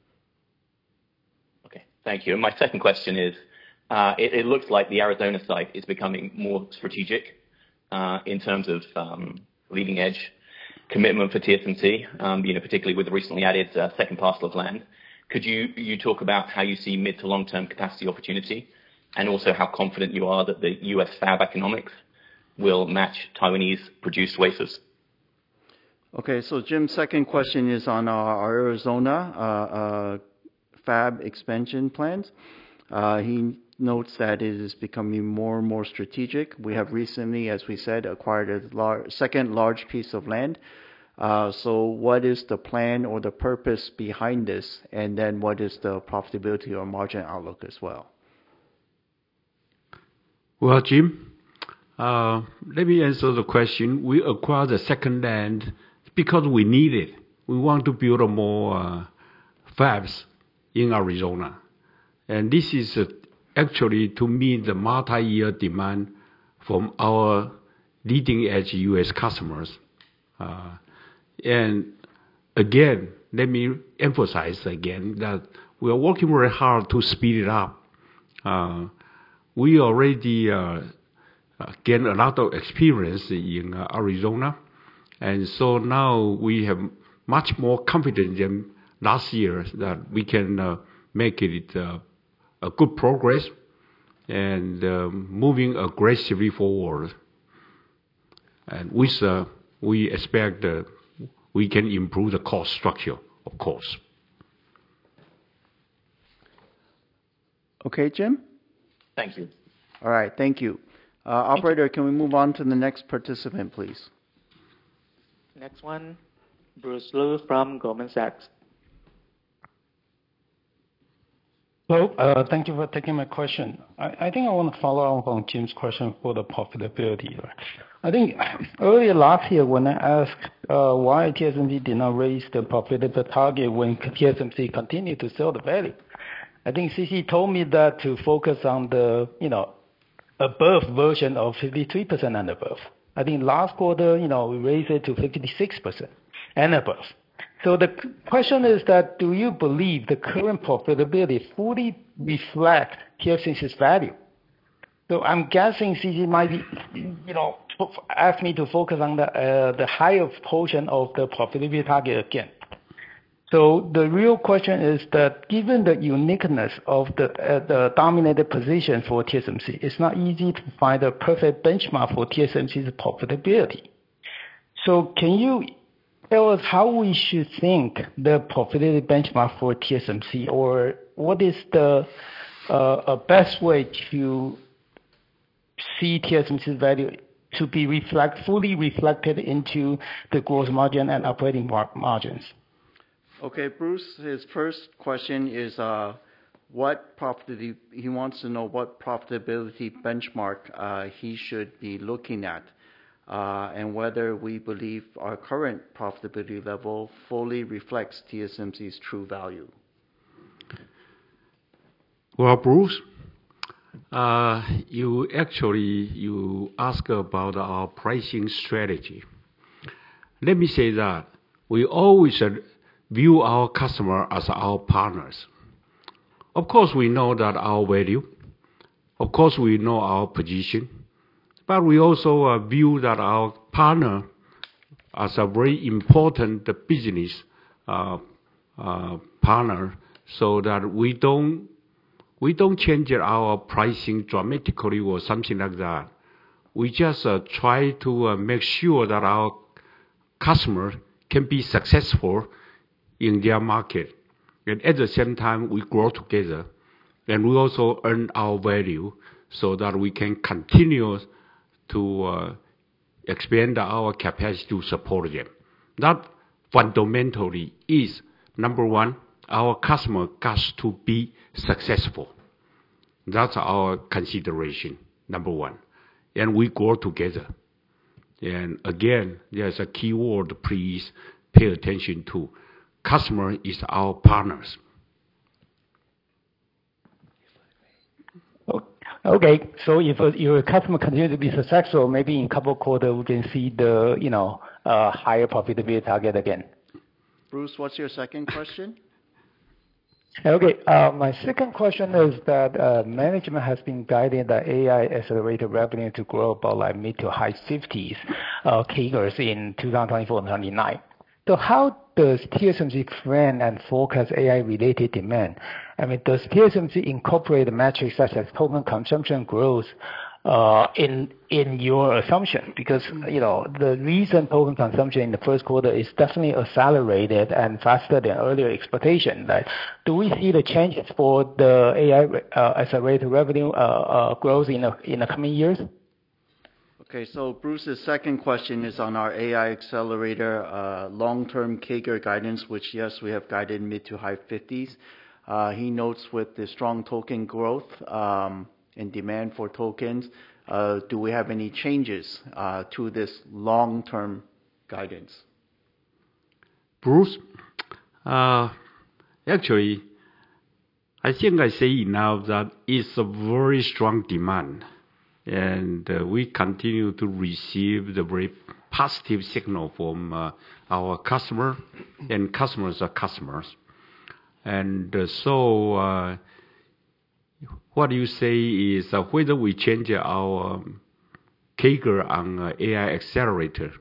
S9: Okay, thank you. And my second question is, it looks like the Arizona site is becoming more strategic in terms of leading edge commitment for TSMC, particularly with the recently added second parcel of land. Could you talk about how you see mid to long-term capacity opportunity, and also how confident you are that the U.S. fab economics will match Taiwanese produced wafers?
S1: Okay, so Jim's second question is on our Arizona fab expansion plans. He notes that it is becoming more and more strategic. We have recently, as we said, acquired a second large piece of land. So what is the plan or the purpose behind this? And then what is the profitability or margin outlook as well?
S3: Well, Jim, let me answer the question. We acquired the second land because we need it. We want to build more fabs in Arizona. And this is actually to meet the multi-year demand from our leading-edge U.S. customers. And again, let me emphasize again that we are working very hard to speed it up. We already gained a lot of experience in Arizona, and so now we have much more confidence than last year that we can make it a good progress and moving aggressively forward. And we expect we can improve the cost structure, of course.
S1: Okay, Jim?
S9: Thank you.
S1: All right, thank you. Operator, can we move on to the next participant, please?
S4: Next one, Bruce Lu from Goldman Sachs.
S10: Hello, thank you for taking my question. I think I want to follow up on Jim's question for the profitability. I think earlier last year when I asked why TSMC did not raise the profitability target when TSMC continued to sell the value, I think CC told me that to focus on the above version of 53% and above. I think last quarter we raised it to 56% and above. So the question is that do you believe the current profitability fully reflect TSMC's value? So I'm guessing CC might be, ask me to focus on the higher portion of the profitability target again. So the real question is that given the uniqueness of the dominated position for TSMC, it's not easy to find a perfect benchmark for TSMC's profitability. So can you tell us how we should think the profitability benchmark for TSMC, or what is the best way to see TSMC's value to be fully reflected into the gross margin and operating margins?
S1: Okay, Bruce, his first question is what profitability, he wants to know what profitability benchmark he should be looking at, and whether we believe our current profitability level fully reflects TSMC's true value.
S3: Well, Bruce, you ask about our pricing strategy. Let me say that we always view our customer as our partners. Of course, we know that our value. Of course, we know our position. But we also view that our partner as a very important business partner, so that we don't change our pricing dramatically or something like that. We just try to make sure that our customer can be successful in their market. And at the same time, we grow together. And we also earn our value so that we can continue to expand our capacity to support them. That fundamentally is, number one, our customer has to be successful. That's our consideration, number one. And we grow together. And again, there's a key word please pay attention to. Customer is our partners.
S10: Okay, so if your customer continues to be successful, maybe in a couple of quarters we can see the higher profitability target again.
S1: Bruce, what's your second question?
S10: Okay, my second question is that management has been guiding the AI accelerated revenue to grow about like mid to high 50s CAGRs in 2024 and 2029. So how does TSMC plan and forecast AI-related demand? I mean, does TSMC incorporate the metrics such as token consumption growth in your assumption? Because the recent token consumption in the first quarter is definitely accelerated and faster than earlier expectation. Like, do we see the changes for the AI accelerated revenue growth in the coming years?
S1: Okay, so Bruce's second question is on our AI accelerator long-term CAGR guidance, which, yes, we have guided mid to high 50s. He notes with the strong token growth and demand for tokens, do we have any changes to this long-term guidance?
S3: Bruce, actually, I think I say enough that it's a very strong demand. And we continue to receive the very positive signal from our customer, and customers are customers. And so what you say is whether we change our CAGR on AI accelerator.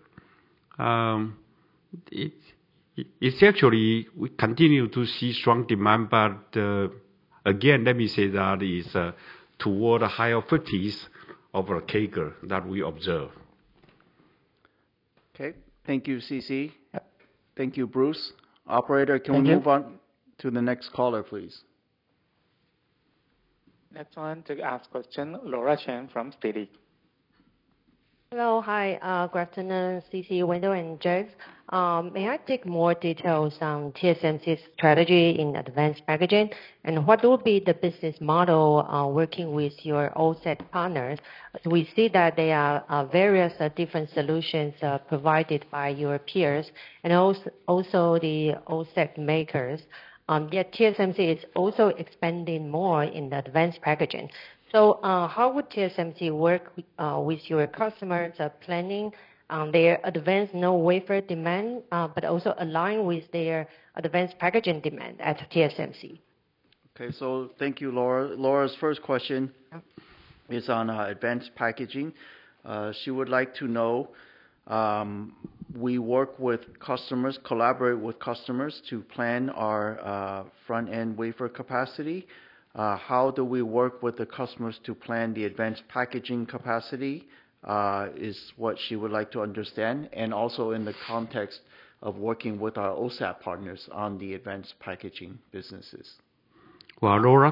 S3: It's actually, we continue to see strong demand, but again, let me say that is toward the higher 50s of our CAGR that we observe.
S1: Okay, thank you, CC. Thank you, Bruce. Operator, can we move on to the next caller, please?
S4: Next one to ask question, Laura Chen from Citi.
S11: Hello, hi, good afternoon, CC, Wendell, and Jeff. May I take more details on TSMC's strategy in advanced packaging, and what will be the business model working with your OSAT partners? We see that there are various different solutions provided by your peers and also the OSAT makers. Yet TSMC is also expanding more in the advanced packaging. So how would TSMC work with your customers planning their advanced node wafer demand, but also align with their advanced packaging demand at TSMC?
S1: Okay, so thank you, Laura. Laura's first question is on advanced packaging. She would like to know, we work with customers, collaborate with customers to plan our front-end wafer capacity. How do we work with the customers to plan the advanced packaging capacity is what she would like to understand, and also in the context of working with our OSAT partners on the advanced packaging businesses.
S3: Well, Laura,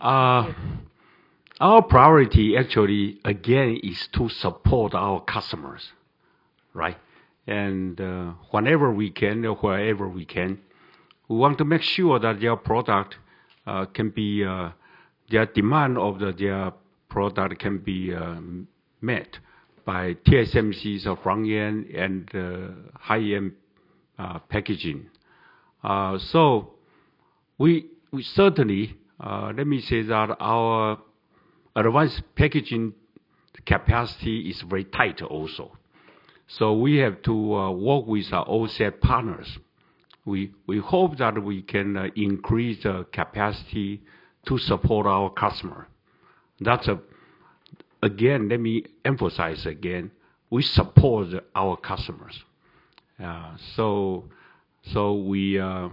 S3: our priority actually, again, is to support our customers, right? And whenever we can, or wherever we can, we want to make sure that their product can be, their demand of their product can be met by TSMC's front-end and high-end packaging. So we certainly, let me say that our advanced packaging capacity is very tight also. So we have to work with our OSAT partners. We hope that we can increase the capacity to support our customer. That's again, let me emphasize again, we support our customers. So we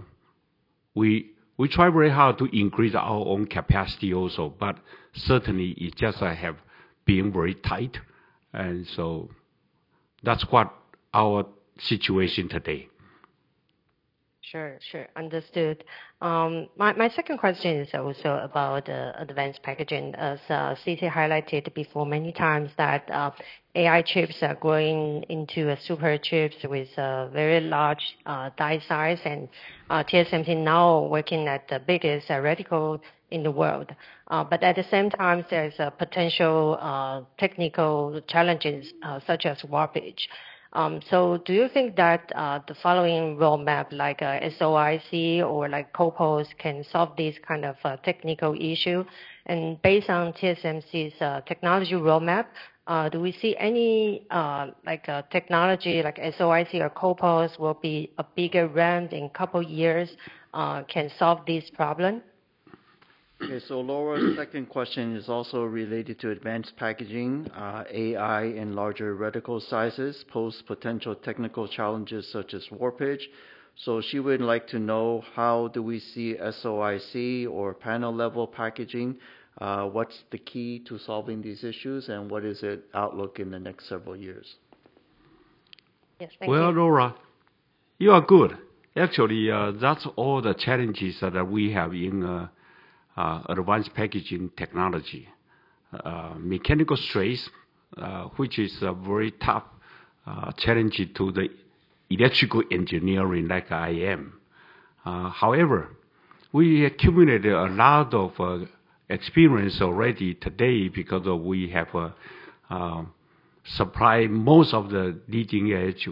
S3: try very hard to increase our own capacity also, but certainly it just have been very tight, and so that's what our situation today.
S11: Sure, understood. My second question is also about advanced packaging. As CC highlighted before many times that AI chips are growing into super chips with very large die size, and TSMC now working at the biggest reticle in the world. But at the same time, there's potential technical challenges such as warpage. So do you think that the following roadmap, like SOIC or like CoPoS, can solve this kind of technical issue? And based on TSMC's technology roadmap, do we see any technology like SOIC or CoPoS will be a bigger ramp in a couple years, can solve this problem?
S1: Okay, so Laura's second question is also related to advanced packaging. AI and larger reticle sizes pose potential technical challenges such as warpage. So she would like to know, how do we see SOIC or panel level packaging? What's the key to solving these issues, and what is its outlook in the next several years?
S11: Yes, thank
S3: Well,
S11: you.
S3: Laura, you are good. Actually, that's all the challenges that we have in advanced packaging technology. Mechanical stress, which is a very tough challenge to the electrical engineering like I am. However, we accumulated a lot of experience already today because we have supplied most of the leading edge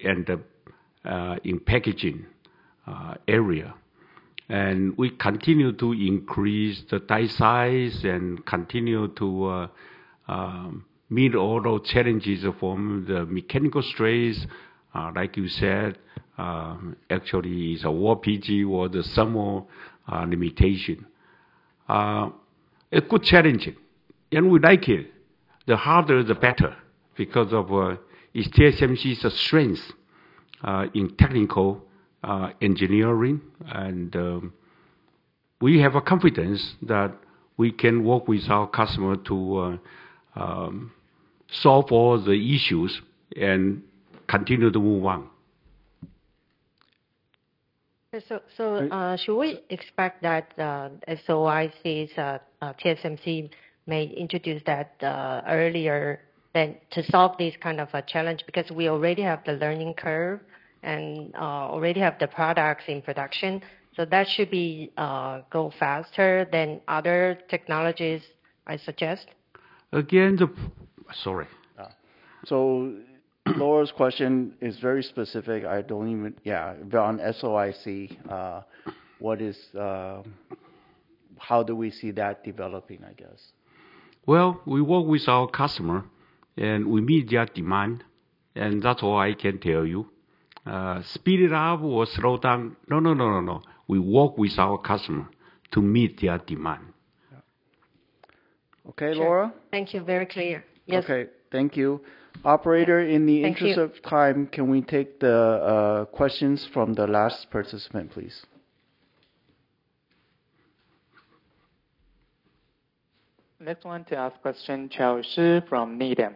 S3: in packaging area. And we continue to increase the die size and continue to meet all those challenges from the mechanical stress, like you said, actually is a warpage or the thermal limitation. A good challenge, and we like it. The harder, the better, because of it's TSMC's strength in technical engineering, and we have a confidence that we can work with our customer to solve all the issues and continue to move on.
S11: So should we expect that SOIC's TSMC may introduce that earlier than to solve this kind of a challenge, because we already have the learning curve and already have the products in production, so that should be go faster than other technologies, I suggest.
S3: Again, sorry.
S1: So Laura's question is very specific. I don't even, on SOIC, what is, how do we see that developing, I guess?
S3: Well, we work with our customer and we meet their demand, and that's all I can tell you. Speed it up or slow down, no. We work with our customer to meet their demand.
S1: Okay,
S11: Sure.
S1: Laura?
S11: Thank you, very clear. Yes.
S1: Okay, thank you. Operator, in the
S11: Thank
S1: interest
S11: you.
S1: of time, can we take the questions from the last participant, please?
S4: Next one to ask question, Charles Shi from Needham.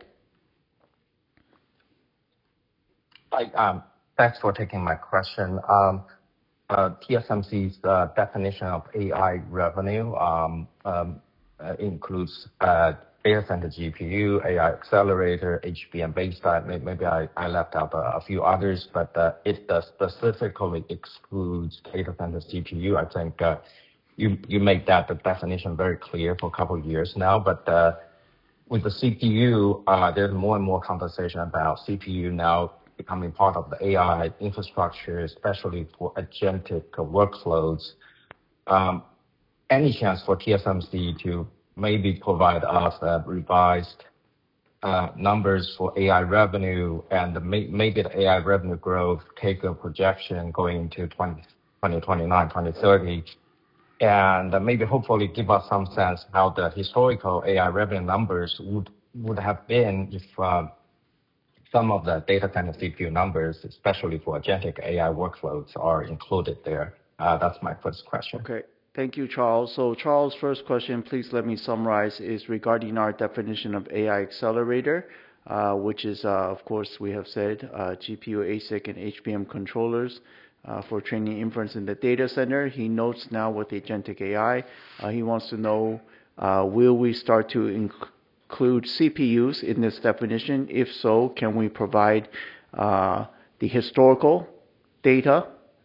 S12: Hi, thanks for taking my question. TSMC's definition of AI revenue includes data center GPU, AI accelerator, HBM base die. Maybe I left out a few others, but it does specifically excludes data center CPU. I think you make that the definition very clear for a couple of years now. But with the CPU, there's more and more conversation about CPU now becoming part of the AI infrastructure, especially for agentic workflows. Any chance for TSMC to maybe provide us revised numbers for AI revenue, and maybe the AI revenue growth CAGR projection going into 2029, 2030, and maybe hopefully give us some sense how the historical AI revenue numbers would have been if some of the data center CPU numbers, especially for agentic AI workflows, are included there. That's my first question.
S1: Okay. Thank you, Charles. So Charles' first question, please let me summarize, is regarding our definition of AI accelerator, which is, of course, we have said, GPU, ASIC, and HBM controllers for training inference in the data center. He notes now with agentic AI, he wants to know, will we start to include CPUs in this definition? If so, can we provide the historical data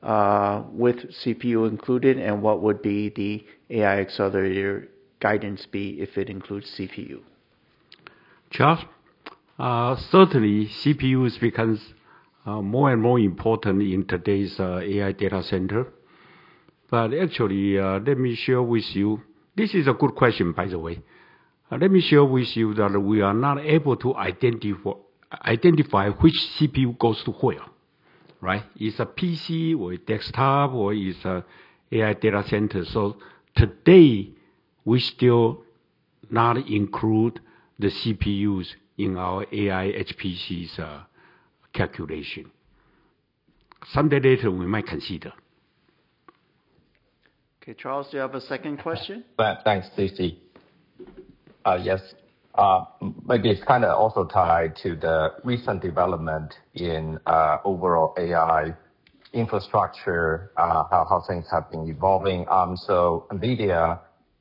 S1: with CPU included, and what would be the AI accelerator guidance be if it includes CPU?
S3: Charles, certainly CPUs becomes more and more important in today's AI data center. But actually, let me share with you, this is a good question, by the way. Let me share with you that we are not able to identify which CPU goes to where, right? Is a PC or a desktop or is a AI data center. So today, we still not include the CPUs in our AI HPC's calculation. Someday later, we might consider.
S1: Okay, Charles, do you have a second question?
S12: Thanks, CC. Yes. Maybe it's kind of also tied to the recent development in overall AI infrastructure, how things have been evolving. So NVIDIA,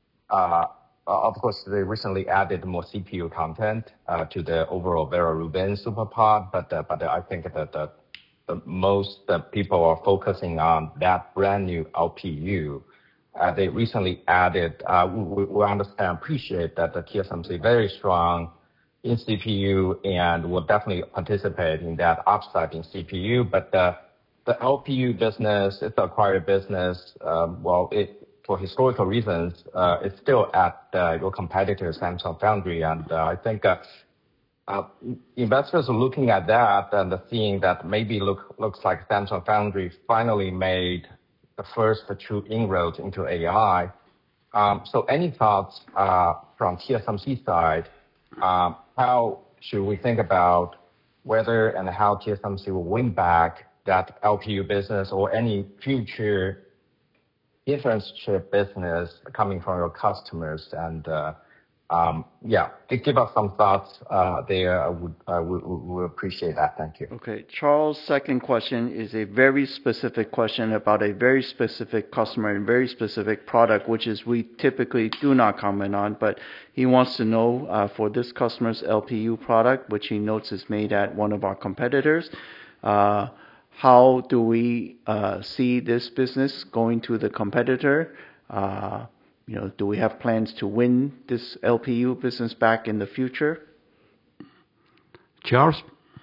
S12: of course, they recently added more CPU content to the overall Vera Rubin SuperPOD, but I think that the most people are focusing on that brand new LPU. They recently added, we understand, appreciate that the TSMC very strong in CPU and will definitely participate in that upside in CPU. But the LPU business, it's an acquired business. For historical reasons, it's still at your competitor, Samsung Foundry. And I think investors are looking at that and seeing that maybe looks like Samsung Foundry finally made the first true inroads into AI. So any thoughts from TSMC side, how should we think about whether and how TSMC will win back that LPU business or any future inference chip business coming from your customers? And give us some thoughts there. I would appreciate that. Thank you.
S1: Okay, Charles' second question is a very specific question about a very specific customer and very specific product, which is we typically do not comment on, but he wants to know for this customer's LPU product, which he notes is made at one of our competitors, how do we see this business going to the competitor? Do we have plans to win this LPU business back in the future?
S3: Charles,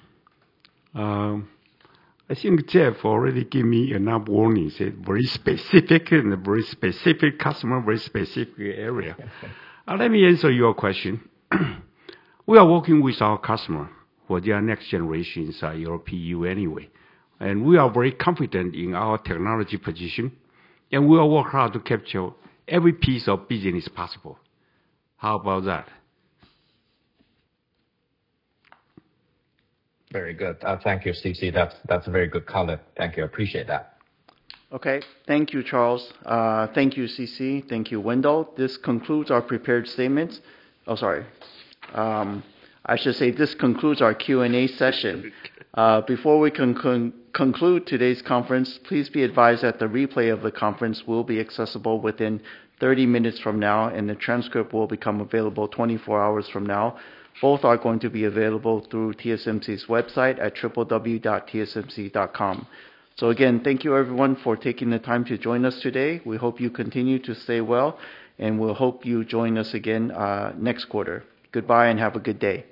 S3: I think Jeff already gave me enough warnings. Very specific and a very specific customer, very specific area. Let me answer your question. We are working with our customer for their next generations LPU anyway. And we are very confident in our technology position. And we will work hard to capture every piece of business possible. How about that?
S12: Very good. Thank you, CC. That's a very good comment. Thank you. I appreciate that.
S1: Okay. Thank you, Charles. Thank you, CC. Thank you, Wendell. This concludes our prepared statements. Oh, sorry. I should say this concludes our Q&A session. Before we conclude today's conference, please be advised that the replay of the conference will be accessible within 30 minutes from now, and the transcript will become available 24 hours from now. Both are going to be available through TSMC's website at www.tsmc.com. So again, thank you everyone for taking the time to join us today. We hope you continue to stay well, and we'll hope you join us again next quarter. Goodbye and have a good day.